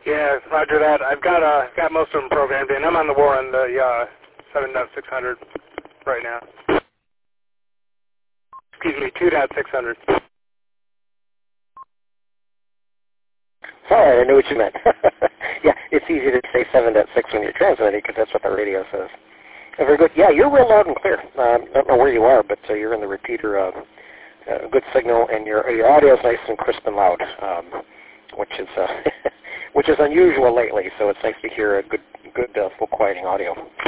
Yeah, roger that. I've got most of them programmed in. I'm on the war on the 7.600 right now. Excuse me, 2.600. Sorry, I knew what you meant. Yeah, it's easy to say 7.6 when you're transmitting because that's what the radio says. Very good. Yeah, you're real loud and clear. I don't know where you are, but you're in the repeater. Good signal, and your audio is nice and crisp and loud, which is which is unusual lately. So it's nice to hear a good full quieting audio.